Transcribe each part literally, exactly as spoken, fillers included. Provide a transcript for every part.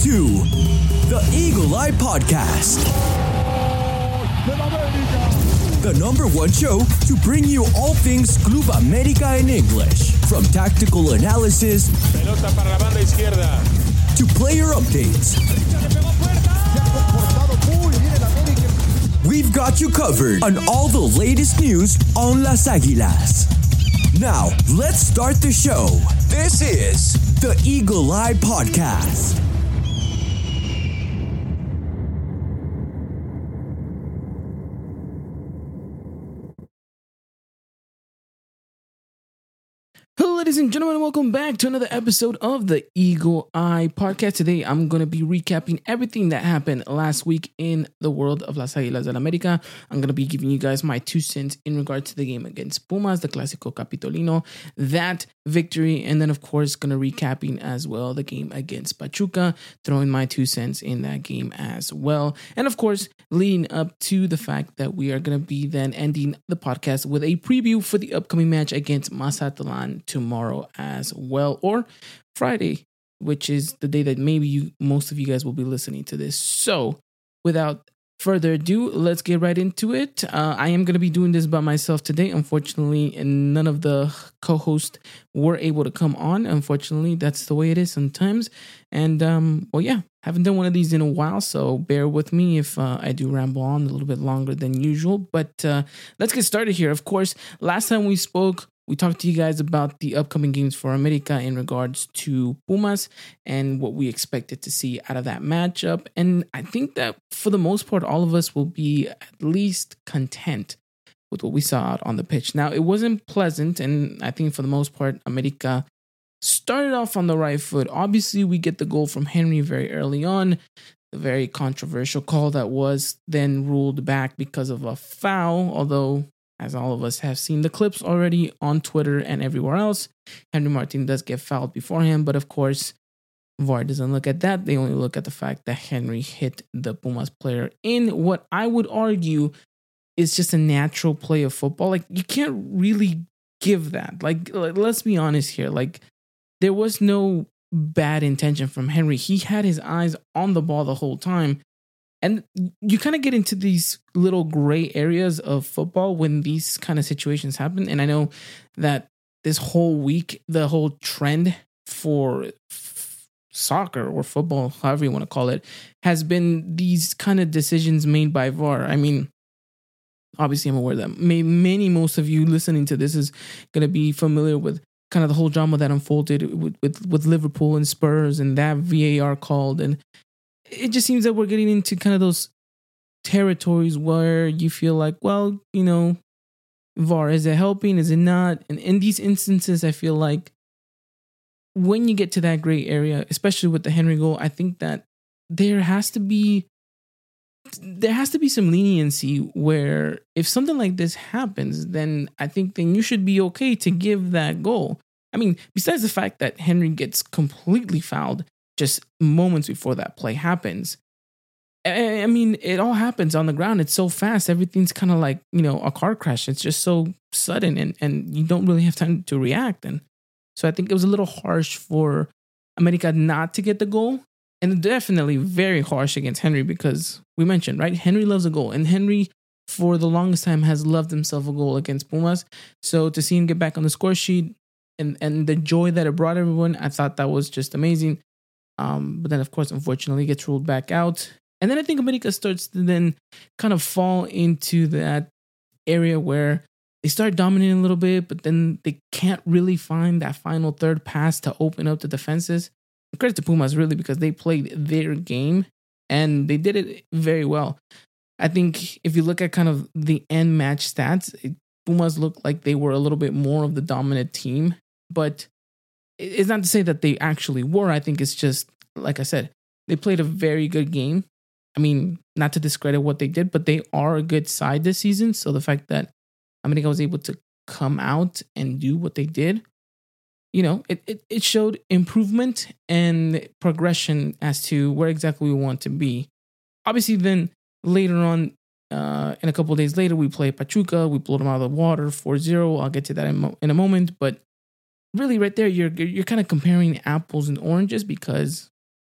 to the Eagle Eye Podcast, the number one show to bring you all things Club America in English, from tactical analysis Pelota para la banda izquierda. to player updates. We've got you covered on all the latest news on Las Águilas. Now, let's start the show. This is the Eagle Eye Podcast. Hello, ladies and gentlemen, welcome back to another episode of the Eagle Eye Podcast. Today, I'm going to be recapping everything that happened last week in the world of Las Águilas del América. I'm going to be giving you guys my two cents in regard to the game against Pumas, the Clásico Capitolino, that victory, and then, of course, going to recapping as well the game against Pachuca, throwing my two cents in that game as well. And, of course, leading up to the fact that we are going to be then ending the podcast with a preview for the upcoming match against Mazatlán tomorrow as well, or Friday, which is the day that maybe you most of you guys will be listening to this. So without further ado, let's get right into it. uh, I am going to be doing this by myself today. Unfortunately, none of the co-hosts were able to come on. Unfortunately, that's the way it is sometimes. And um well, yeah, haven't done one of these in a while, so bear with me if uh, I do ramble on a little bit longer than usual. But uh, let's get started here. Of course, last time we spoke, we talked to you guys about the upcoming games for America in regards to Pumas and what we expected to see out of that matchup. And I think that for the most part, all of us will be at least content with what we saw out on the pitch. Now, it wasn't pleasant, and I think for the most part, America started off on the right foot. Obviously, we get the goal from Henry very early on, the very controversial call that was then ruled back because of a foul, although as all of us have seen the clips already on Twitter and everywhere else, Henry Martin does get fouled before him. But of course, V A R doesn't look at that. They only look at the fact that Henry hit the Pumas player in what I would argue is just a natural play of football. Like, you can't really give that. Like, let's be honest here. Like, there was no bad intention from Henry. He had his eyes on the ball the whole time. And you kind of get into these little gray areas of football when these kind of situations happen. And I know that this whole week, the whole trend for f- soccer or football, however you want to call it, has been these kind of decisions made by V A R. I mean, obviously, I'm aware that may, many, most of you listening to this is going to be familiar with kind of the whole drama that unfolded with, with, with Liverpool and Spurs and that V A R called. And it just seems that we're getting into kind of those territories where you feel like, well, you know, V A R, is it helping? Is it not? And in these instances, I feel like when you get to that gray area, especially with the Henry goal, I think that there has to be there has to be some leniency where if something like this happens, then I think then you should be okay to give that goal. I mean, besides the fact that Henry gets completely fouled just moments before that play happens. I mean, it all happens on the ground. It's so fast. Everything's kind of like, you know, a car crash. It's just so sudden and, and you don't really have time to react. And so I think it was a little harsh for America not to get the goal. And definitely very harsh against Henry because we mentioned, right? Henry loves a goal. And Henry, for the longest time, has loved himself a goal against Pumas. So to see him get back on the score sheet and, and the joy that it brought everyone, I thought that was just amazing. Um, but then, of course, unfortunately, gets ruled back out. And then I think America starts to then kind of fall into that area where they start dominating a little bit, but then they can't really find that final third pass to open up the defenses. And credit to Pumas, really, because they played their game and they did it very well. I think if you look at kind of the end match stats, it, Pumas looked like they were a little bit more of the dominant team, but it's not to say that they actually were. I think it's just, like I said, they played a very good game. I mean, not to discredit what they did, but they are a good side this season. So the fact that America was able to come out and do what they did, you know, it, it, it showed improvement and progression as to where exactly we want to be. Obviously, then later on, uh, and a couple of days later, we play Pachuca. We blow them out of the water four zero. I'll get to that in, mo- in a moment. But really right there, you're you're kind of comparing apples and oranges because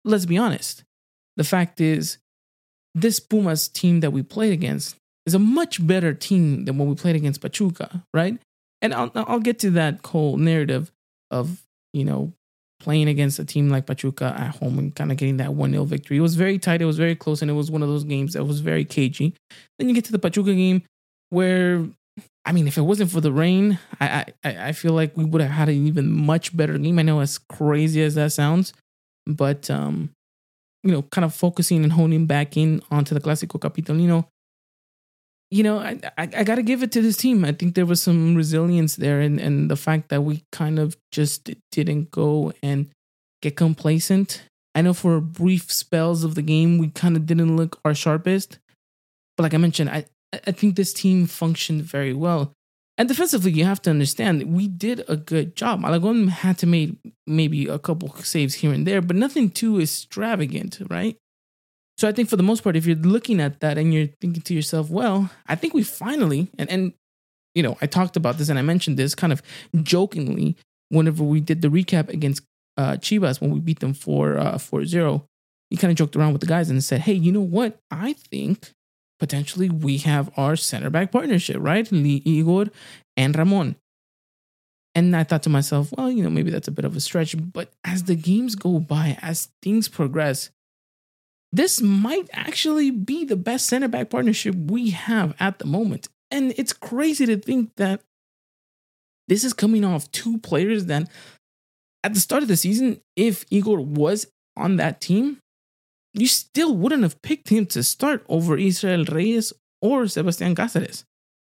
let's be honest. The fact is, this Pumas team that we played against is a much better team than when we played against Pachuca, right? And I'll, I'll get to that whole narrative of, you know, playing against a team like Pachuca at home and kind of getting that one nil victory. It was very tight. It was very close. And it was one of those games that was very cagey. Then you get to the Pachuca game where, I mean, if it wasn't for the rain, I I, I feel like we would have had an even much better game. I know, as crazy as that sounds, but, um, you know, kind of focusing and honing back in onto the Clásico Capitalino, you know, I, I, I got to give it to this team. I think there was some resilience there, and, and the fact that we kind of just didn't go and get complacent. I know for brief spells of the game, we kind of didn't look our sharpest. But like I mentioned, I, I think this team functioned very well. And defensively, you have to understand, we did a good job. Malagon had to make maybe a couple saves here and there, but nothing too extravagant, right? So I think for the most part, if you're looking at that and you're thinking to yourself, well, I think we finally, and, and you know, I talked about this and I mentioned this kind of jokingly whenever we did the recap against uh, Chivas when we beat them for uh, four zero. You kind of joked around with the guys and said, hey, you know what? I think potentially we have our center back partnership, right? Lee, Igor and Ramon. And I thought to myself, well, you know, maybe that's a bit of a stretch. But as the games go by, as things progress, this might actually be the best center back partnership we have at the moment. And it's crazy to think that this is coming off two players that at the start of the season, if Igor was on that team, you still wouldn't have picked him to start over Israel Reyes or Sebastián Cáceres.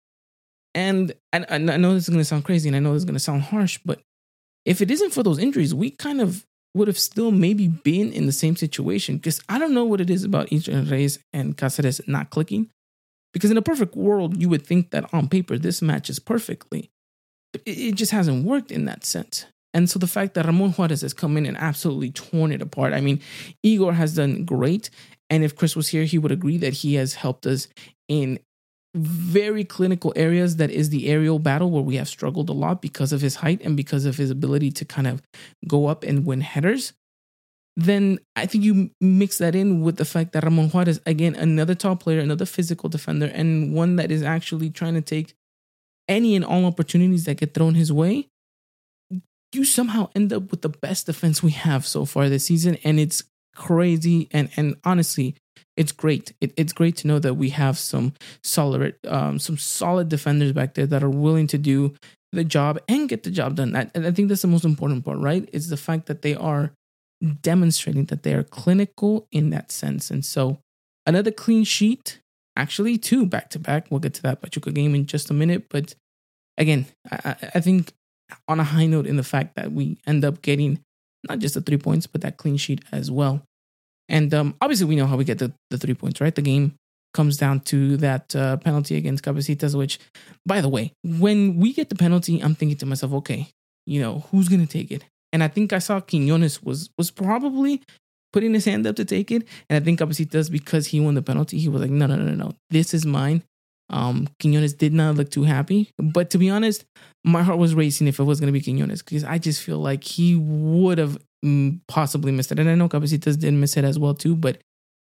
And I, I know this is going to sound crazy and I know this is going to sound harsh, but if it isn't for those injuries, we kind of would have still maybe been in the same situation, because I don't know what it is about Israel Reyes and Cáceres not clicking. Because in a perfect world, you would think that on paper, this matches perfectly. But it, it just hasn't worked in that sense. And so the fact that Ramon Juarez has come in and absolutely torn it apart. I mean, Igor has done great. And if Chris was here, he would agree that he has helped us in very clinical areas. That is the aerial battle, where we have struggled a lot because of his height and because of his ability to kind of go up and win headers. Then I think you mix that in with the fact that Ramon Juarez, again, another top player, another physical defender, and one that is actually trying to take any and all opportunities that get thrown his way. You somehow end up with the best defense we have so far this season. And it's crazy. And, and honestly, it's great. It, it's great to know that we have some solid, um, some solid defenders back there that are willing to do the job and get the job done. I, and I think that's the most important part, right? It's the fact that they are demonstrating that they are clinical in that sense. And so another clean sheet, actually two back to back. We'll get to that Pachuca game in just a minute. But again, I, I think on a high note in the fact that we end up getting not just the three points, but that clean sheet as well. And um, obviously, we know how we get the, the three points, right? The game comes down to that uh, penalty against Cabecitas, which, by the way, when we get the penalty, I'm thinking to myself, okay, you know, who's going to take it? And I think I saw Quiñones was was probably putting his hand up to take it. And I think Cabecitas, because he won the penalty, he was like, no, no, no, no, no, this is mine. Um, Quiñones did not look too happy. But to be honest, my heart was racing if it was going to be Quiñones, because I just feel like he would have mm, possibly missed it. And I know Cabecitas did miss it as well too, but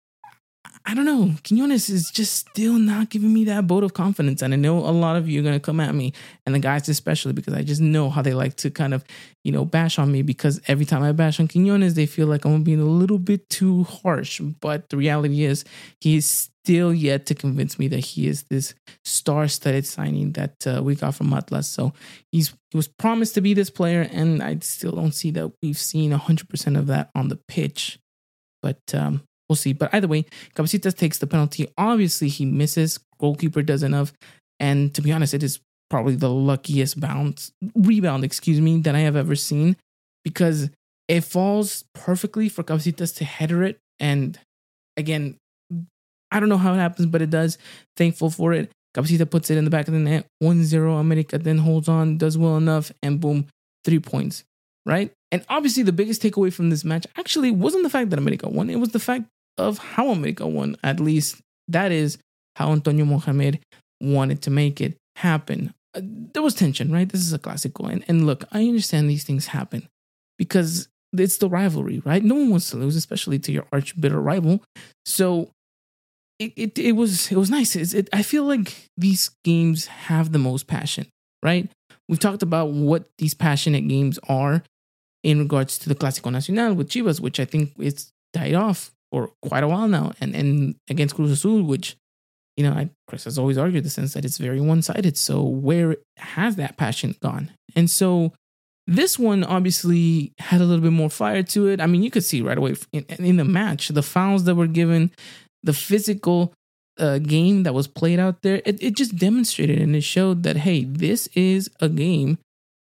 I don't know. Quiñones is just still not giving me that vote of confidence. And I know a lot of you are going to come at me, and the guys especially, because I just know how they like to kind of, you know, bash on me, because every time I bash on Quiñones, they feel like I'm being a little bit too harsh. But the reality is he's still yet to convince me that he is this star-studded signing that uh, we got from Atlas. So he's he was promised to be this player, and I still don't see that we've seen one hundred percent of that on the pitch. But um we'll see. But either way, Cabecitas takes the penalty. Obviously, he misses. Goalkeeper does enough. And to be honest, it is probably the luckiest bounce, rebound, excuse me, that I have ever seen, because it falls perfectly for Cabecitas to header it. And again, I don't know how it happens, but it does. Thankful for it. Cabecitas puts it in the back of the net. one zero. America then holds on, does well enough, and boom, three points, right? And obviously, the biggest takeaway from this match actually wasn't the fact that America won. It was the fact of how America won. At least that is how Antonio Mohamed wanted to make it happen. Uh, there was tension, right? This is a Clásico. And, and look, I understand these things happen, because it's the rivalry, right? No one wants to lose, especially to your arch bitter rival. So it it, it was it was nice. It's, it, I feel like these games have the most passion, right? We've talked about what these passionate games are in regards to the Clásico Nacional with Chivas, which I think it's died off for quite a while now, and and against Cruz Azul, which, you know, I, Chris has always argued the sense that it's very one-sided. So where has that passion gone? And so this one obviously had a little bit more fire to it. I mean, you could see right away in, in the match, the fouls that were given, the physical uh, game that was played out there. It, it just demonstrated and it showed that, hey, this is a game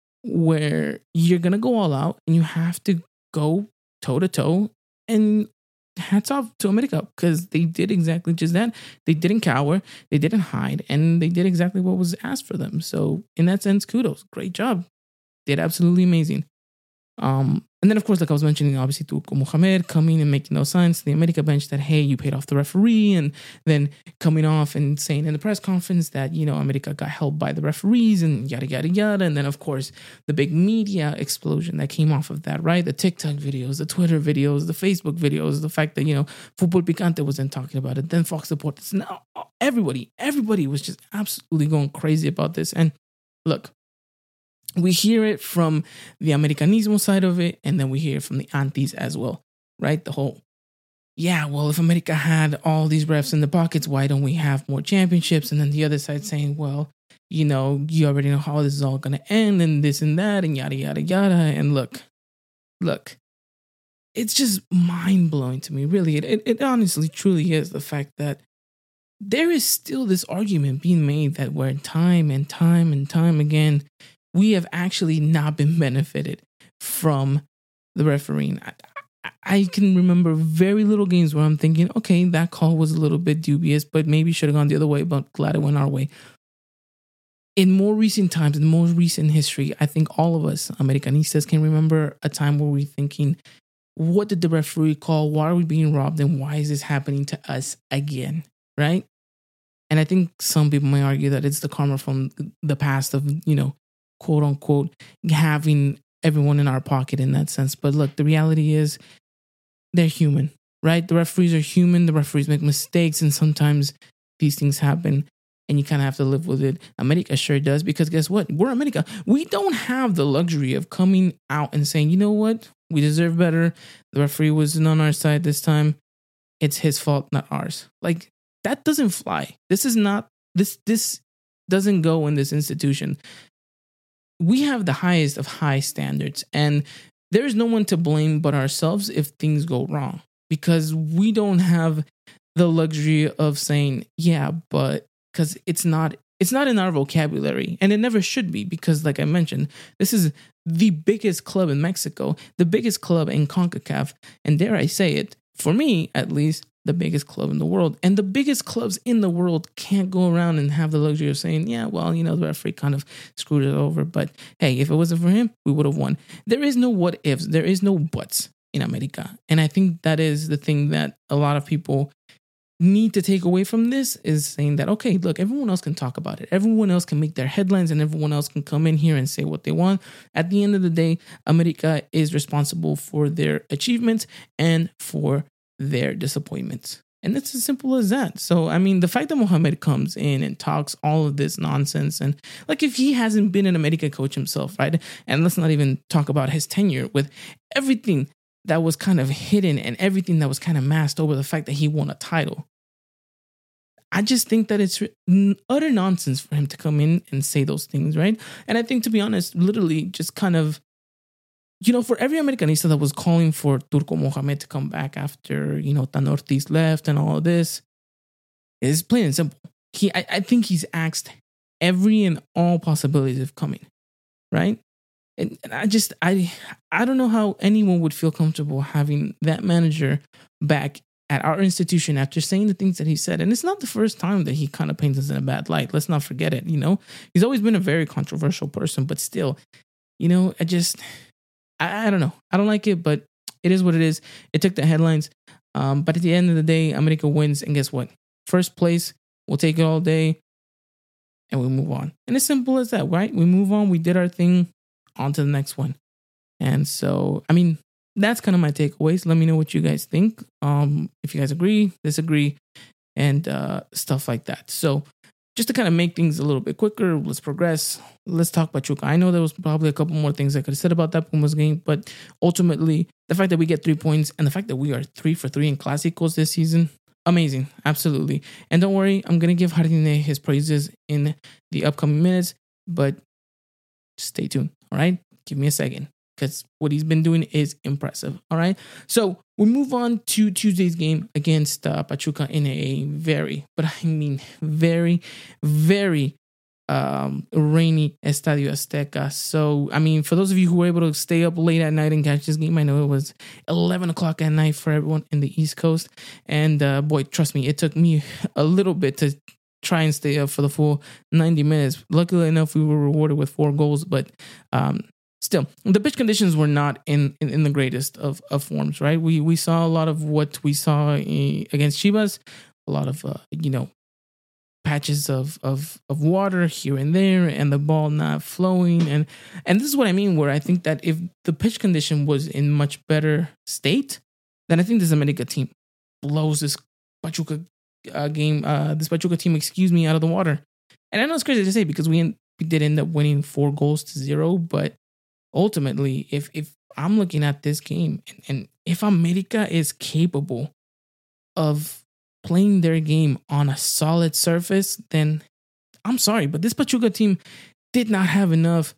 where you're going to go all out and you have to go toe-to-toe. And hats off to America, because they did exactly just that. They didn't cower, they didn't hide, and they did exactly what was asked for them. So in that sense, kudos. Great job. Did absolutely amazing. Um, and then, of course, like I was mentioning, obviously, Turco Mohamed coming and making those signs to the America bench that, hey, you paid off the referee, and then coming off and saying in the press conference that, you know, America got helped by the referees and yada, yada, yada. And then, of course, the big media explosion that came off of that, right? The TikTok videos, the Twitter videos, the Facebook videos, the fact that, you know, Fútbol Picante wasn't talking about it. Then Fox Deportes. Now, everybody, everybody was just absolutely going crazy about this. And look, we hear it from the Americanismo side of it, and then we hear it from the Antis as well, right? The whole, yeah, well, if America had all these refs in the pockets, why don't we have more championships? And then the other side saying, well, you know, you already know how this is all going to end, and this and that, and yada, yada, yada. And look, look, it's just mind-blowing to me, really. It, it, it honestly, truly is the fact that there is still this argument being made that where time and time and time again, we have actually not been benefited from the refereeing. I, I, I can remember very little games where I'm thinking, okay, that call was a little bit dubious, but maybe should have gone the other way, but glad it went our way. In more recent times, in more recent history, I think all of us Americanistas can remember a time where we're thinking, what did the referee call? Why are we being robbed? And why is this happening to us again? Right? And I think some people may argue that it's the karma from the past of, you know, quote unquote, having everyone in our pocket in that sense. But look, the reality is they're human, right? The referees are human. The referees make mistakes, and sometimes these things happen and you kind of have to live with it. America sure does, because guess what? We're America. We don't have the luxury of coming out and saying, you know what? We deserve better. The referee wasn't on our side this time. It's his fault, not ours. Like, that doesn't fly. This is not, this, this doesn't go in this institution. We have the highest of high standards, and there's no one to blame but ourselves if things go wrong, because we don't have the luxury of saying, yeah, but because it's not, it's not in our vocabulary, and it never should be, because like I mentioned, this is the biggest club in Mexico, the biggest club in CONCACAF, and dare I say it, for me at least, the biggest club in the world. And the biggest clubs in the world can't go around and have the luxury of saying, yeah, well, you know, the referee kind of screwed it over, but hey, if it wasn't for him, we would have won. There is no what ifs. There is no buts in America. And I think that is the thing that a lot of people need to take away from this, is saying that, okay, look, everyone else can talk about it. Everyone else can make their headlines, and everyone else can come in here and say what they want. At the end of the day, America is responsible for their achievements and for their disappointments. And it's as simple as that. So, I mean, the fact that Mohamed comes in and talks all of this nonsense, and like, if he hasn't been an America coach himself, right? And let's not even talk about his tenure, with everything that was kind of hidden and everything that was kind of masked over the fact that he won a title. I just think that it's utter nonsense for him to come in and say those things, right? And I think, to be honest, literally just kind of, you know, for every Americanista that was calling for Turco Mohamed to come back after, you know, Tan Ortiz left and all of this, it's plain and simple. He, I, I think he's asked every and all possibilities of coming, right? And, and I just, I, I don't know how anyone would feel comfortable having that manager back at our institution after saying the things that he said. And it's not the first time that he kind of paints us in a bad light. Let's not forget it, you know? He's always been a very controversial person, but still, you know, I just... I, I don't know. I don't like it, but it is what it is. It took the headlines. Um, but at the end of the day, America wins. And guess what? First place, we'll take it all day, and we move on. And it's simple as that, right? We move on. We did our thing. On to the next one. And so, I mean, that's kind of my takeaways. Let me know what you guys think. Um, if you guys agree, disagree, and uh, stuff like that. So just to kind of make things a little bit quicker, let's progress. Let's talk Pachuca. I know there was probably a couple more things I could have said about that Pumas game, but ultimately, the fact that we get three points and the fact that we are three for three in Clásicos this season, amazing. Absolutely. And don't worry, I'm going to give Jardine his praises in the upcoming minutes, but stay tuned. All right. Give me a second, because what he's been doing is impressive. All right. So we move on to Tuesday's game against uh, Pachuca in a very, but I mean very, very um, rainy Estadio Azteca. So, I mean, for those of you who were able to stay up late at night and catch this game, I know it was eleven o'clock at night for everyone in the East Coast. And uh, boy, trust me, it took me a little bit to try and stay up for the full ninety minutes. Luckily enough, we were rewarded with four goals, but um, still, the pitch conditions were not in, in, in the greatest of, of forms, right? We we saw a lot of what we saw in, against Chivas, a lot of, uh, you know, patches of, of, of water here and there, and the ball not flowing. And, and this is what I mean, where I think that if the pitch condition was in much better state, then I think this America team blows this Pachuca uh, game, uh, this Pachuca team, excuse me, out of the water. And I know it's crazy to say because we, we did end up winning four goals to zero, but ultimately, if if I'm looking at this game and, and if America is capable of playing their game on a solid surface, then I'm sorry, but this Pachuca team did not have enough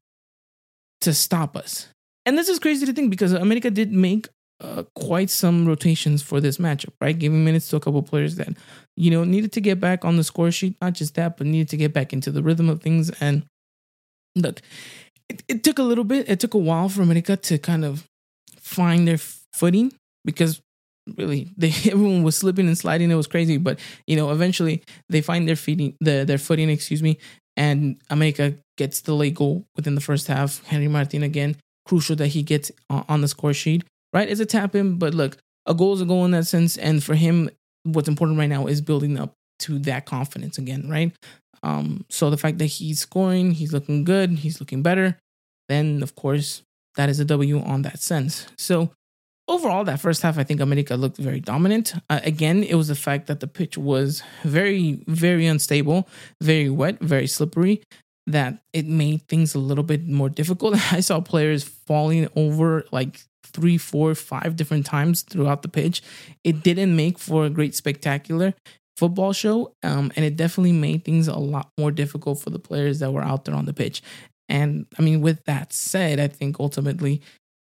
to stop us. And this is crazy to think because America did make uh, quite some rotations for this matchup, right? Giving minutes to a couple players that, you know, needed to get back on the score sheet. Not just that, but needed to get back into the rhythm of things. And look, It, it took a little bit. It took a while for America to kind of find their footing because really they everyone was slipping and sliding. It was crazy, but you know, eventually they find their feeding the their footing. Excuse me, and America gets the late goal within the first half. Henry Martin again, crucial that he gets on the score sheet. Right, it's a tap in, but look, a goal is a goal in that sense. And for him, what's important right now is building up to that confidence again. Right. Um, so the fact that he's scoring, he's looking good, he's looking better, then of course that is a W on that sense. So overall, that first half, I think America looked very dominant. Uh, again, it was the fact that the pitch was very, very unstable, very wet, very slippery, that it made things a little bit more difficult. I saw players falling over like three, four, five different times throughout the pitch. It didn't make for a great spectacular football show, um, and it definitely made things a lot more difficult for the players that were out there on the pitch. And I mean, with that said, I think ultimately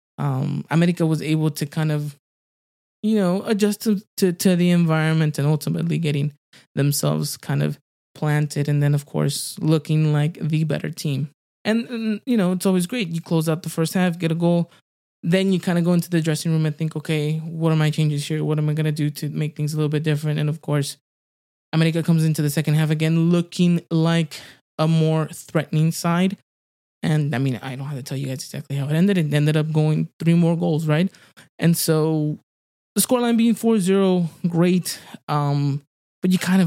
um, America was able to kind of, you know, adjust to, to, to the environment and ultimately getting themselves kind of planted and then, of course, looking like the better team. And, and, you know, it's always great. You close out the first half, get a goal. Then you kind of go into the dressing room and think, okay, what are my changes here? What am I going to do to make things a little bit different? And, of course, America comes into the second half again looking like a more threatening side. And I mean, I don't have to tell you guys exactly how it ended. It ended up going three more goals, right? And so the scoreline being four zero, great. Um, but you kind of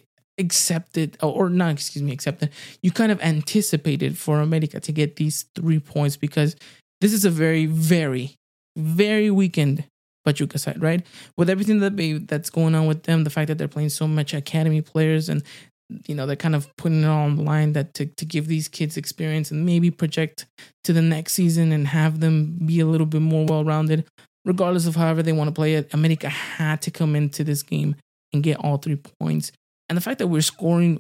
accepted, or not, excuse me, accepted. You kind of anticipated for America to get these three points because this is a very, very, very weakened Pachuca side, right? With everything that they, that's going on with them, the fact that they're playing so much academy players and, you know, they're kind of putting it all on the line that to, to give these kids experience and maybe project to the next season and have them be a little bit more well-rounded, regardless of however they want to play it. America had to come into this game and get all three points. And the fact that we're scoring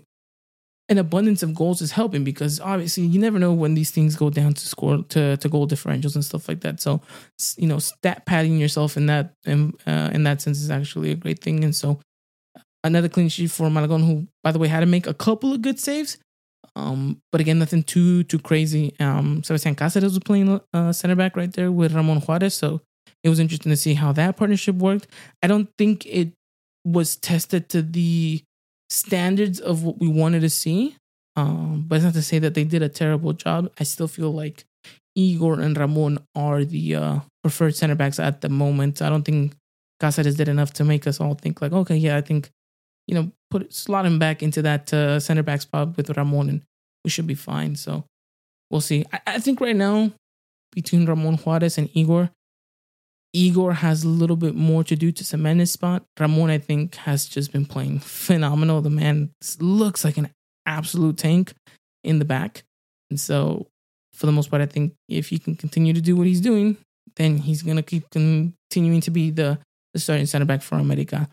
an abundance of goals is helping because obviously you never know when these things go down to score to, to goal differentials and stuff like that. So, you know, stat padding yourself in that in, uh, in that sense is actually a great thing. And so another clean sheet for Malagon, who, by the way, had to make a couple of good saves. Um, but again, nothing too too crazy. Um, Sebastián Cáceres was playing uh, center back right there with Ramon Juarez. So it was interesting to see how that partnership worked. I don't think it was tested to the standards of what we wanted to see. Um, but it's not to say that they did a terrible job. I still feel like Igor and Ramon are the uh, preferred center backs at the moment. I don't think Cáceres did enough to make us all think like, okay, yeah, I think, you know, put slot him back into that uh, center back spot with Ramon and we should be fine. So we'll see. I, I think right now between Ramon Juarez and Igor, Igor has a little bit more to do to cement his spot. Ramon, I think, has just been playing phenomenal. The man looks like an absolute tank in the back. And so, for the most part, I think if he can continue to do what he's doing, then he's going to keep continuing to be the, the starting center back for America.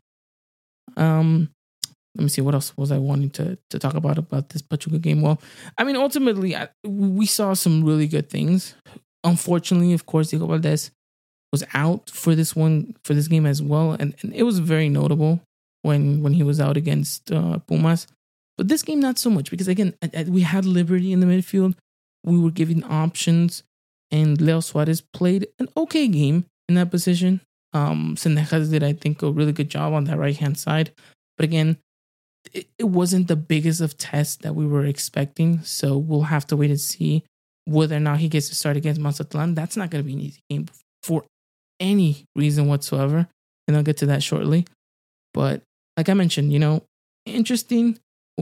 Um, let me see, what else was I wanting to, to talk about about this Pachuca game? Well, I mean, ultimately, I, we saw some really good things. Unfortunately, of course, Diego Valdez was out for this one, for this game as well. And, and it was very notable when, when he was out against uh, Pumas. But this game, not so much, because again, we had Liberty in the midfield. We were given options, and Leo Suarez played an okay game in that position. Um, Sendejas did, I think, a really good job on that right-hand side. But again, it, it wasn't the biggest of tests that we were expecting. So we'll have to wait and see whether or not he gets to start against Mazatlan. That's not going to be an easy game for any reason whatsoever. And I'll get to that shortly. But like I mentioned, you know, interesting.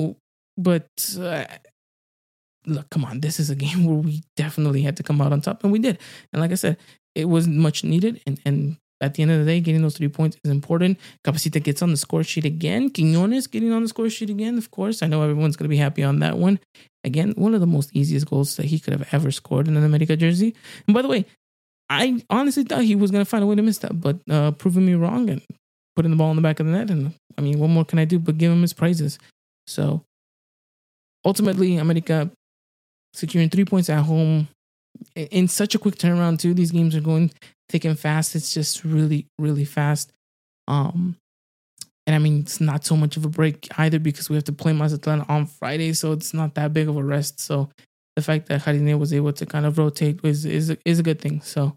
But uh, look, come on, this is a game where we definitely had to come out on top, and we did. And like I said, it was much needed. And, and at the end of the day, getting those three points is important. Capacita gets on the score sheet again. Quiñones getting on the score sheet again, of course. I know everyone's going to be happy on that one. Again, one of the most easiest goals that he could have ever scored in an America jersey. And by the way, I honestly thought he was going to find a way to miss that, but uh, proving me wrong and putting the ball in the back of the net. And I mean, what more can I do but give him his praises? So ultimately, America securing three points at home in such a quick turnaround too. These games are going thick and fast. It's just really, really fast. Um, and I mean, it's not so much of a break either because we have to play Mazatlan on Friday, so it's not that big of a rest. So the fact that Jardine was able to kind of rotate is is a, is a good thing. So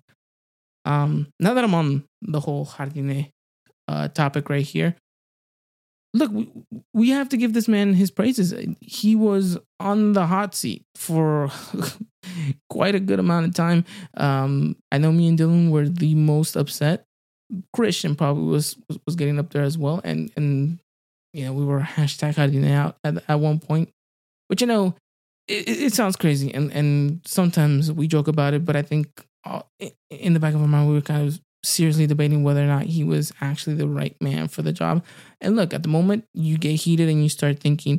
um, now that I'm on the whole Jardine uh, topic right here, look, we, we have to give this man his praises. He was on the hot seat for quite a good amount of time. Um, I know me and Dylan were the most upset. Christian probably was was, was getting up there as well. And, and you know, we were hashtag Jardine out at, at one point. But, you know, it, it sounds crazy. And, and sometimes we joke about it. But I think in the back of our mind, we were kind of seriously debating whether or not he was actually the right man for the job. And look, at the moment, you get heated and you start thinking,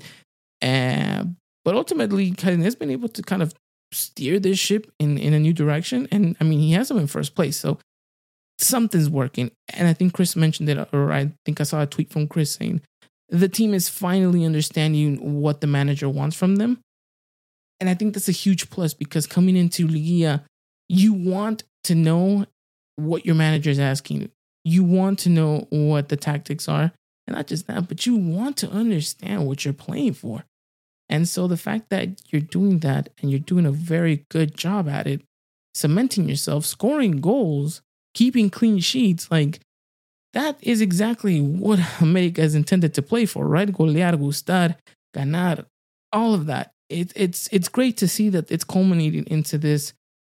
uh, but ultimately, Jardine has been able to kind of steer this ship in, in a new direction. And I mean, he has him in first place. So something's working. And I think Chris mentioned it, or I think I saw a tweet from Chris saying the team is finally understanding what the manager wants from them. And I think that's a huge plus because coming into Liguilla, you want to know what your manager is asking. You want to know what the tactics are. And not just that, but you want to understand what you're playing for. And so the fact that you're doing that and you're doing a very good job at it, cementing yourself, scoring goals, keeping clean sheets, like that is exactly what America is intended to play for, right? Golear, gustar, ganar, all of that. It, it's it's great to see that it's culminating into this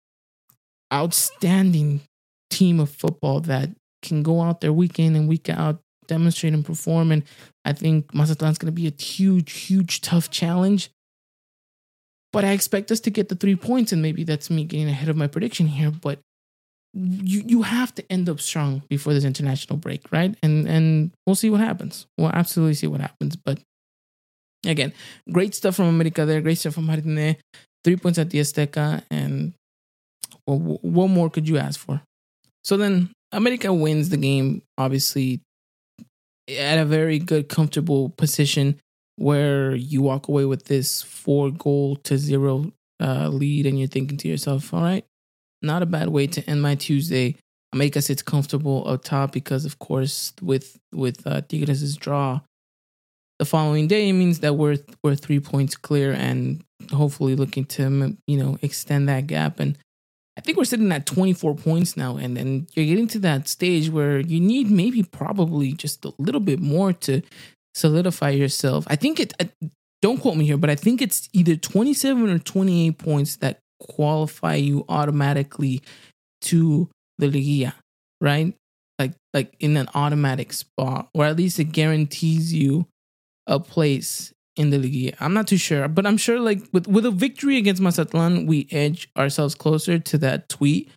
outstanding team of football that can go out there week in and week out, demonstrate and perform. And I think Mazatlan's going to be a huge, huge, tough challenge. But I expect us to get the three points, and maybe that's me getting ahead of my prediction here. But you you have to end up strong before this international break, right? And and we'll see what happens. We'll absolutely see what happens. But again, great stuff from America there. Great stuff from Jardine. Three points at the Azteca. And well, what more could you ask for? So then America wins the game, obviously, at a very good, comfortable position where you walk away with this four goal to zero uh, lead, and you're thinking to yourself, all right, not a bad way to end my Tuesday. America sits comfortable up top because, of course, with with uh, Tigres' draw the following day, it means that we're we're three points clear and hopefully looking to, you know, extend that gap. And I think we're sitting at twenty-four points now, and then you're getting to that stage where you need maybe probably just a little bit more to solidify yourself. I think it, don't quote me here, but I think it's either twenty-seven or twenty-eight points that qualify you automatically to the Liguilla, right? Like, like in an automatic spot, or at least it guarantees you a place in the Liguilla. I'm not too sure, but I'm sure like with, with a victory against Mazatlan, we edge ourselves closer to that tweet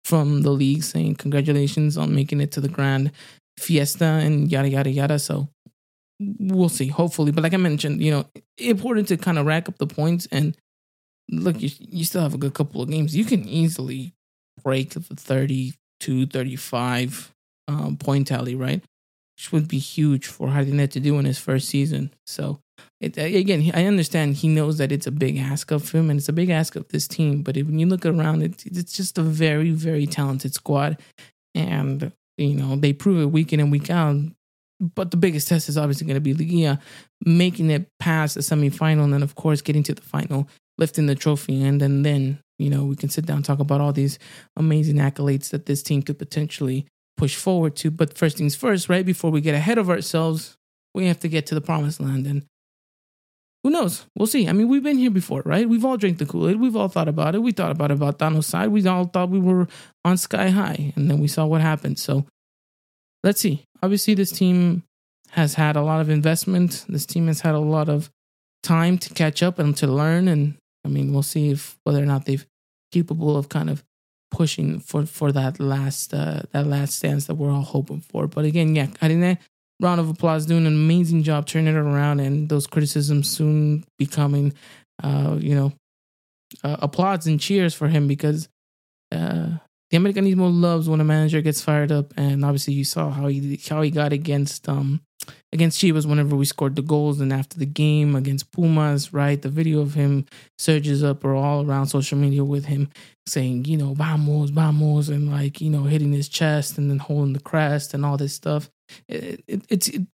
from the league saying congratulations on making it to the grand fiesta and yada, yada, yada. So we'll see, hopefully. But like I mentioned, you know, important to kind of rack up the points. And look, you, you still have a good couple of games. You can easily break the thirty-two, thirty-five um, point tally, right? Which would be huge for Jardinet to do in his first season. So, it, again, I understand he knows that it's a big ask of him and it's a big ask of this team. But if, when you look around, it, it's just a very, very talented squad. And, you know, they prove it week in and week out. But the biggest test is obviously going to be Liguilla, making it past the semifinal and then, of course, getting to the final, lifting the trophy. And then, then, you know, we can sit down and talk about all these amazing accolades that this team could potentially push forward to. But first things first, right? Before we get ahead of ourselves, we have to get to the promised land. And who knows? We'll see. I mean, we've been here before, right? We've all drank the Kool-Aid. We've all thought about it. We thought about it about Thanos' side. We all thought we were on sky high. And then we saw what happened. So let's see. Obviously, this team has had a lot of investment. This team has had a lot of time to catch up and to learn. And I mean, we'll see if whether or not they're capable of kind of pushing for, for that last uh, that last stance that we're all hoping for. But again, yeah, Jardinet, round of applause, doing an amazing job turning it around, and those criticisms soon becoming, uh, you know, uh, applauds and cheers for him, because uh, the Americanismo loves when a manager gets fired up, and obviously you saw how he how he got against um against Chivas whenever we scored the goals, and after the game against Pumas, right? The video of him surges up or all around social media with him saying, you know, vamos, vamos, and like, you know, hitting his chest and then holding the crest and all this stuff. It, it, it's it,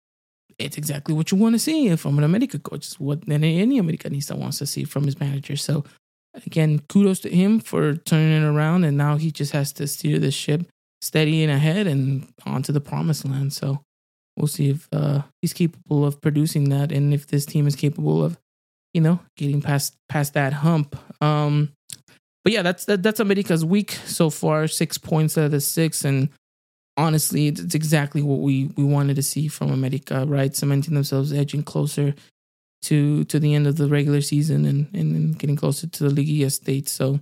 it's exactly what you want to see from an America coach. It's what any, any Americanista wants to see from his manager. So again, kudos to him for turning it around, and now he just has to steer the ship steady and ahead and onto the promised land. So we'll see if uh, he's capable of producing that, and if this team is capable of, you know, getting past past that hump. Um, but yeah, that's that, that's America's week so far. Six points out of the six, and honestly, it's, it's exactly what we we wanted to see from America, right? Cementing themselves, edging closer to to the end of the regular season, and and getting closer to the Liguilla state. So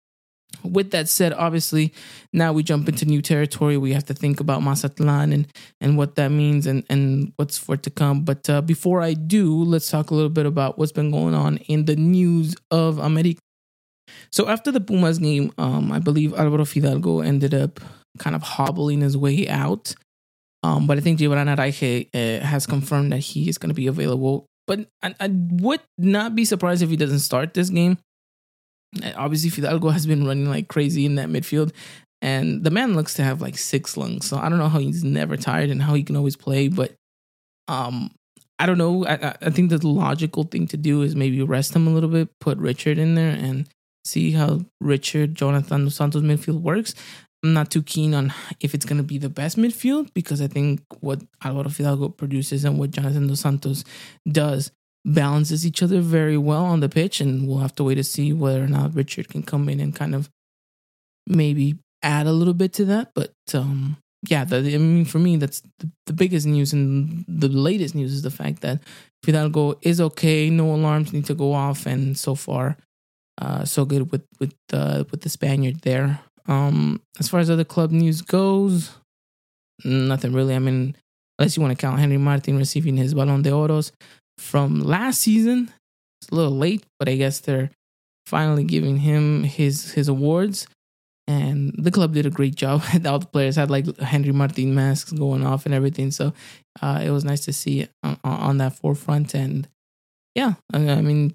with that said, obviously, now we jump into new territory. We have to think about Mazatlan and, and what that means and, and what's for to come. But uh, before I do, let's talk a little bit about what's been going on in the news of America. So after the Pumas game, um, I believe Alvaro Fidalgo ended up kind of hobbling his way out. Um, but I think Gibran Araige uh, has confirmed that he is going to be available. But I, I would not be surprised if he doesn't start this game. Obviously, Fidalgo has been running like crazy in that midfield, and the man looks to have like six lungs. So I don't know how he's never tired and how he can always play. But um, I don't know. I, I think the logical thing to do is maybe rest him a little bit, put Richard in there, and see how Richard, Jonathan Dos Santos midfield works. I'm not too keen on if it's going to be the best midfield, because I think what Alvaro Fidalgo produces and what Jonathan Dos Santos does balances each other very well on the pitch, and we'll have to wait to see whether or not Richard can come in and kind of maybe add a little bit to that. But um, yeah, the, I mean, for me, that's the, the biggest news, and the latest news is the fact that Fidalgo is okay. No alarms need to go off, and so far, uh, so good with with uh, with the Spaniard there. Um, as far as other club news goes, nothing really. I mean, unless you want to count Henry Martin receiving his Balón de Oros from last season. It's a little late, but I guess they're finally giving him his his awards. And the club did a great job. All the players had like Henry Martin masks going off and everything. So uh, it was nice to see it on, on that forefront. And yeah, I mean,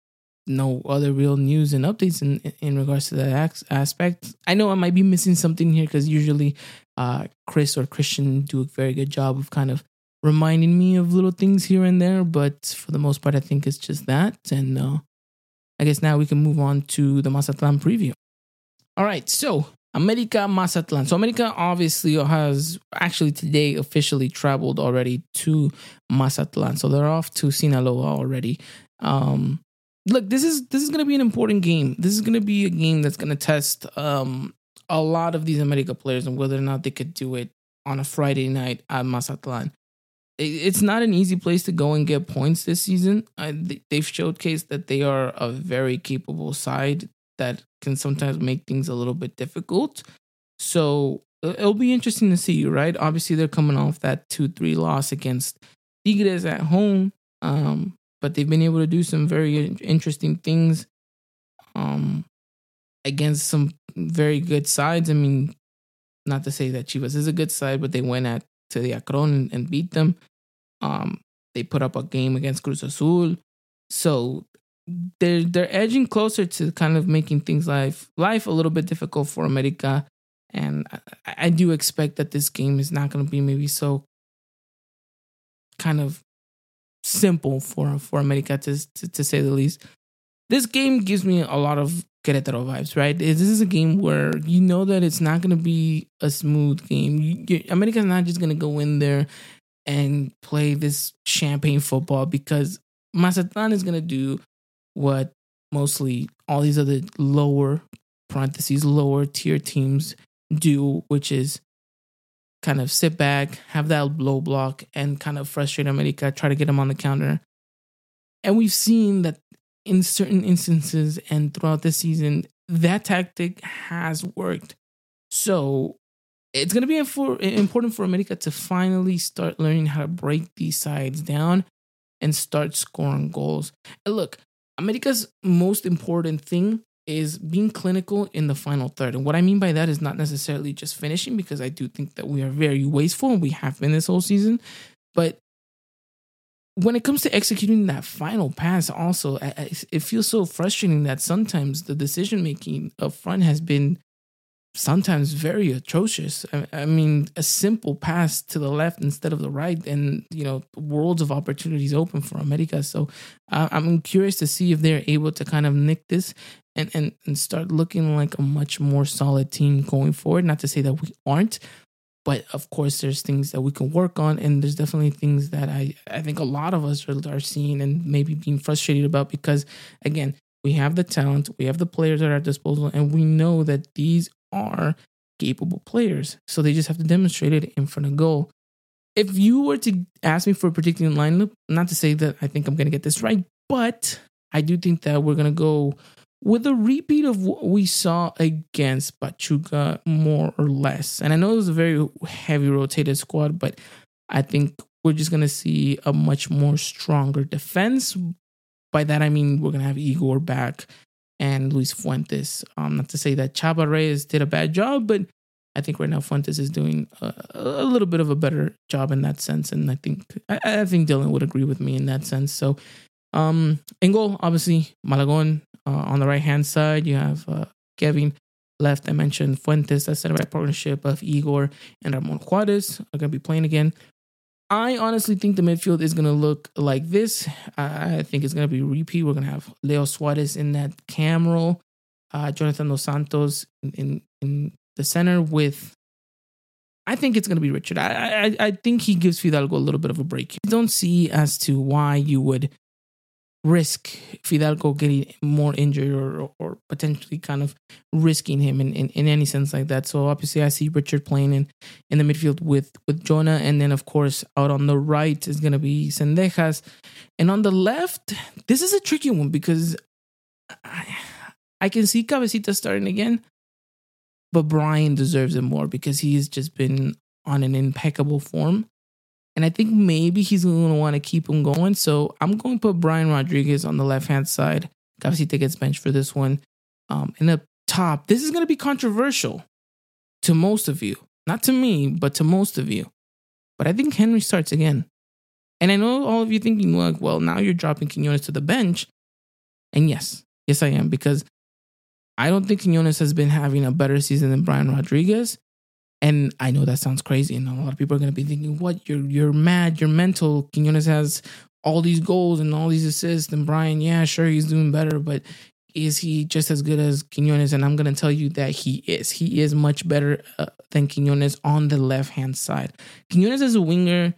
no other real news and updates in, in regards to that aspect. I know I might be missing something here, because usually uh, Chris or Christian do a very good job of kind of reminding me of little things here and there, but for the most part, I think it's just that. And uh, I guess now we can move on to the Mazatlan preview. All right, so America Mazatlan. So America obviously has actually today officially traveled already to Mazatlan. So they're off to Sinaloa already. Um, look, this is this is going to be an important game. This is going to be a game that's going to test um, a lot of these America players and whether or not they could do it on a Friday night at Mazatlan. It's not an easy place to go and get points this season. Uh, they've showcased that they are a very capable side that can sometimes make things a little bit difficult. So it'll be interesting to see, right? Obviously, they're coming off that two three loss against Tigres at home, um, but they've been able to do some very interesting things um, against some very good sides. I mean, not to say that Chivas is a good side, but they went at to the Akron and, and beat them. Um, they put up a game against Cruz Azul, so they're they're edging closer to kind of making things life life a little bit difficult for America. And I, I do expect that this game is not going to be maybe so kind of simple for for America to, to to say the least. This game gives me a lot of Querétaro vibes, right? This is a game where you know that it's not going to be a smooth game. You, you, America's not just going to go in there and play this champagne football, because Mazatlán is going to do what mostly all these other lower parentheses, lower tier teams do, which is kind of sit back, have that low block, and kind of frustrate America, try to get them on the counter. And we've seen that in certain instances and throughout the season, that tactic has worked. So it's going to be for, important for America to finally start learning how to break these sides down and start scoring goals. And look, America's most important thing is being clinical in the final third. And what I mean by that is not necessarily just finishing, because I do think that we are very wasteful, and we have been this whole season. But when it comes to executing that final pass, also, I, I, it feels so frustrating that sometimes the decision-making up front has been sometimes very atrocious. I, I mean, a simple pass to the left instead of the right, and, you know, worlds of opportunities open for America. So uh, I'm curious to see if they're able to kind of nick this and, and, and start looking like a much more solid team going forward. Not to say that we aren't, but of course there's things that we can work on, and there's definitely things that I, I think a lot of us are, are seeing and maybe being frustrated about, because, again, we have the talent, we have the players at our disposal, and we know that these are capable players. So they just have to demonstrate it in front of goal. If you were to ask me for a particular lineup, not to say that I think I'm going to get this right, but I do think that we're going to go with a repeat of what we saw against Pachuca, more or less. And I know it was a very heavy rotated squad, but I think we're just going to see a much more stronger defense. By that, I mean we're going to have Igor back and Luis Fuentes. Um, not to say that Chava Reyes did a bad job, but I think right now Fuentes is doing a, a little bit of a better job in that sense. And I think I, I think Dylan would agree with me in that sense. So um, in goal, obviously, Malagon. Uh, on the right-hand side, you have uh, Kevin. Left, I mentioned Fuentes. That's the right partnership of Igor and Ramon Juarez are going to be playing again. I honestly think the midfield is going to look like this. I think it's going to be repeat. We're going to have Leo Suarez in that cam role, uh, Jonathan Dos Santos in, in, in the center with, I think it's going to be Richard. I, I I think he gives Fidalgo a little bit of a break. I don't see as to why you would risk Fidalgo getting more injured or, or potentially kind of risking him in, in, in any sense like that. So obviously I see Richard playing in, in the midfield with, with Jonah. And then, of course, out on the right is going to be Cendejas. And on the left, this is a tricky one because I, I can see Cabecita starting again, but Brian deserves it more because he's just been on an impeccable form. And I think maybe he's going to want to keep him going. So I'm going to put Brian Rodriguez on the left-hand side. Cabecita gets benched for this one. Um, in the top, this is going to be controversial to most of you. Not to me, but to most of you. But I think Henry starts again. And I know all of you thinking, like, well, now you're dropping Quiñones to the bench. And yes, yes I am. Because I don't think Quiñones has been having a better season than Brian Rodriguez. And I know that sounds crazy, and a lot of people are going to be thinking, what, you're you're mad, you're mental. Quiñones has all these goals and all these assists, and Brian, yeah, sure, he's doing better, but is he just as good as Quiñones? And I'm going to tell you that he is. He is much better uh, than Quiñones on the left-hand side. Quiñones as a winger,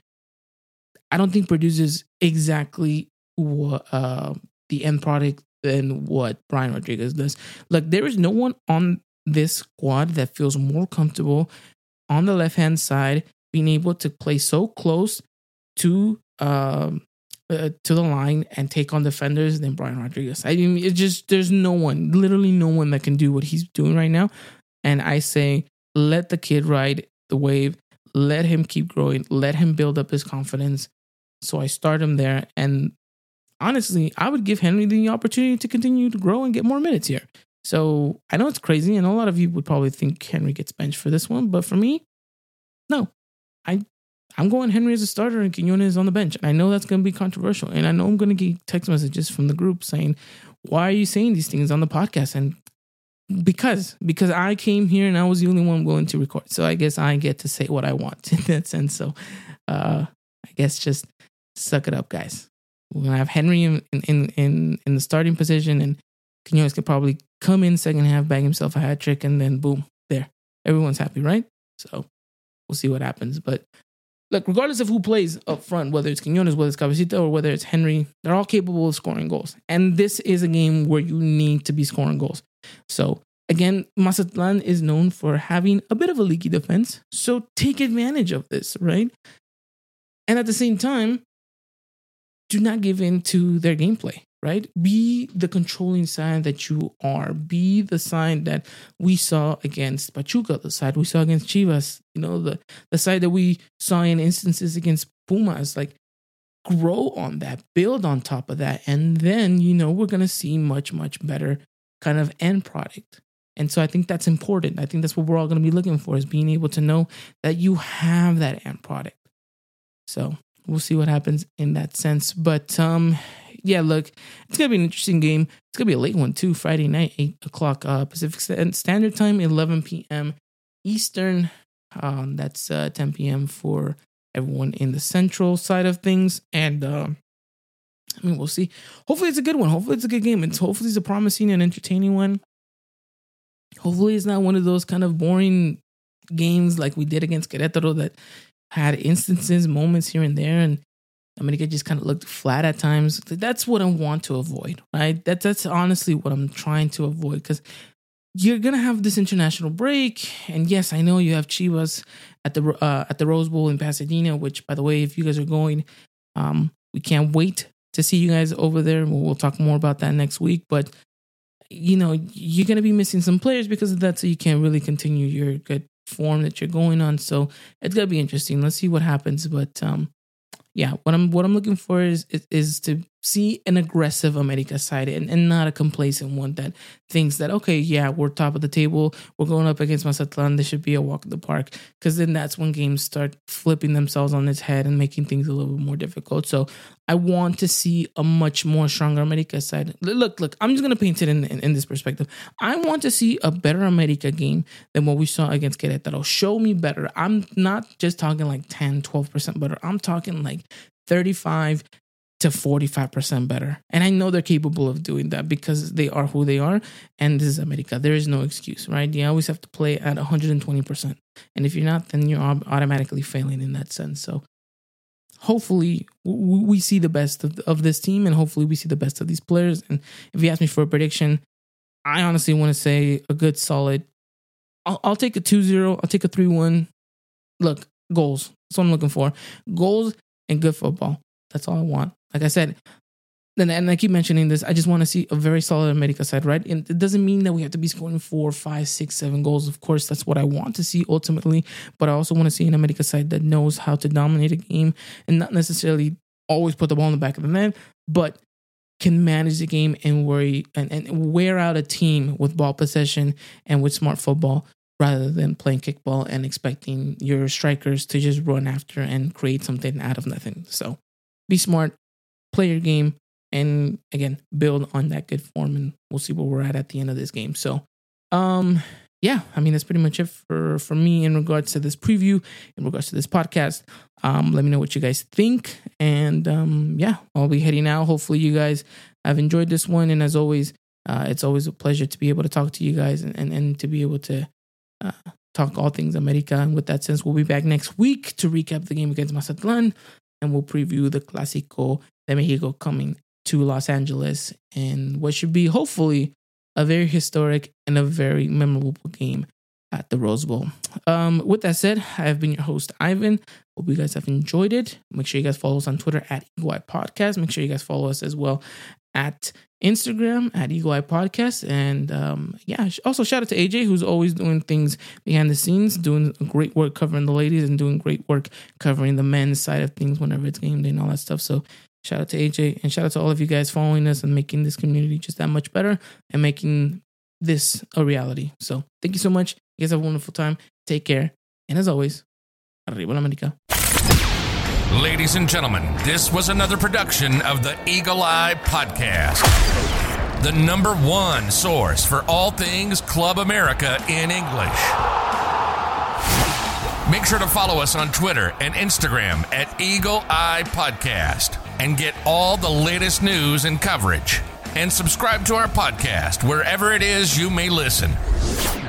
I don't think produces exactly what, uh, the end product than what Brian Rodriguez does. Look, there is no one on this squad that feels more comfortable on the left-hand side, being able to play so close to um, uh, to the line and take on defenders than Brian Rodriguez. I mean, it just, there's no one, literally no one that can do what he's doing right now. And I say, let the kid ride the wave. Let him keep growing. Let him build up his confidence. So I start him there. And honestly, I would give Henry the opportunity to continue to grow and get more minutes here. So I know it's crazy. And a lot of you would probably think Henry gets benched for this one. But for me, no. I, I'm going Henry as a starter and Quiñones on the bench. And I know that's going to be controversial. And I know I'm going to get text messages from the group saying, why are you saying these things on the podcast? And because, because I came here and I was the only one willing to record. So I guess I get to say what I want in that sense. So uh, I guess just suck it up, guys. We're going to have Henry in, in, in, in the starting position, and Quiñones could probably come in second half, bag himself a hat trick, and then boom, there. Everyone's happy, right? So we'll see what happens. But look, regardless of who plays up front, whether it's Quiñones, whether it's Cabecita, or whether it's Henry, they're all capable of scoring goals. And this is a game where you need to be scoring goals. So again, Mazatlan is known for having a bit of a leaky defense. So take advantage of this, right? And at the same time, do not give in to their gameplay, right? Be the controlling side that you are. Be the side that we saw against Pachuca, the side we saw against Chivas, you know, the, the side that we saw in instances against Pumas. Like, grow on that, build on top of that. And then, you know, we're going to see much, much better kind of end product. And so I think that's important. I think that's what we're all going to be looking for, is being able to know that you have that end product. So we'll see what happens in that sense. But um, yeah, look, it's going to be an interesting game. It's going to be a late one too, Friday night, eight o'clock uh, Pacific Standard Time, eleven p.m. Eastern. Um, that's uh, ten p.m. for everyone in the central side of things. And uh, I mean, we'll see. Hopefully it's a good one. Hopefully it's a good game. It's hopefully it's a promising and entertaining one. Hopefully it's not one of those kind of boring games like we did against Querétaro that had instances, moments here and there, and America just kind of looked flat at times. That's what I want to avoid, right? That, that's honestly what I'm trying to avoid, because you're going to have this international break. And yes, I know you have Chivas at the uh, at the Rose Bowl in Pasadena, which, by the way, if you guys are going, um, we can't wait to see you guys over there. We'll, we'll talk more about that next week. But, you know, you're going to be missing some players because of that, so you can't really continue your good form that you're going on. So it's going to be interesting. Let's see what happens. But, um, yeah, what I'm what I'm looking for is is, is to see an aggressive America side, and, and not a complacent one that thinks that, okay, yeah, we're top of the table, we're going up against Mazatlan, this should be a walk in the park, because then that's when games start flipping themselves on its head and making things a little bit more difficult. So I want to see a much more stronger America side. Look, look, I'm just going to paint it in, in, in this perspective. I want to see a better America game than what we saw against Querétaro. Show me better. I'm not just talking like ten, twelve percent better. I'm talking like thirty-five to forty-five percent better. And I know they're capable of doing that because they are who they are. And this is America. There is no excuse, right? You always have to play at one hundred twenty percent. And if you're not, then you're automatically failing in that sense. So hopefully we see the best of, of this team, and hopefully we see the best of these players. And if you ask me for a prediction, I honestly want to say a good solid, I'll, I'll take a two zero. I'll take a three one. Look, goals. That's what I'm looking for. Goals and good football. That's all I want. Like I said, and, and I keep mentioning this, I just want to see a very solid America side, right? And it doesn't mean that we have to be scoring four, five, six, seven goals. Of course, that's what I want to see ultimately. But I also want to see an America side that knows how to dominate a game and not necessarily always put the ball in the back of the net, but can manage the game and worry and, and wear out a team with ball possession and with smart football, rather than playing kickball and expecting your strikers to just run after and create something out of nothing. So be smart, play your game, and again, build on that good form, and we'll see where we're at at the end of this game. So, um, yeah, I mean, that's pretty much it for, for me in regards to this preview, in regards to this podcast. Um, let me know what you guys think. And um, yeah, I'll be heading out. Hopefully you guys have enjoyed this one. And as always, uh, it's always a pleasure to be able to talk to you guys and, and, and to be able to uh, talk all things America. And with that sense, we'll be back next week to recap the game against Mazatlan, and we'll preview the Clásico de Mexico coming to Los Angeles, and what should be hopefully a very historic and a very memorable game at the Rose Bowl. Um, with that said, I have been your host, Ivan. Hope you guys have enjoyed it. Make sure you guys follow us on Twitter at Eagle Eye Podcast. Make sure you guys follow us as well at Instagram at Eagle Eye Podcast. And um, yeah, also shout out to A J, who's always doing things behind the scenes, doing great work covering the ladies and doing great work covering the men's side of things whenever it's game day and all that stuff. So shout out to A J and shout out to all of you guys following us and making this community just that much better and making this a reality. So thank you so much. You guys have a wonderful time. Take care. And as always, Arriba la América. Ladies and gentlemen, this was another production of the Eagle Eye Podcast, the number one source for all things Club America in English. Make sure to follow us on Twitter and Instagram at Eagle Eye Podcast and get all the latest news and coverage. And subscribe to our podcast wherever it is you may listen.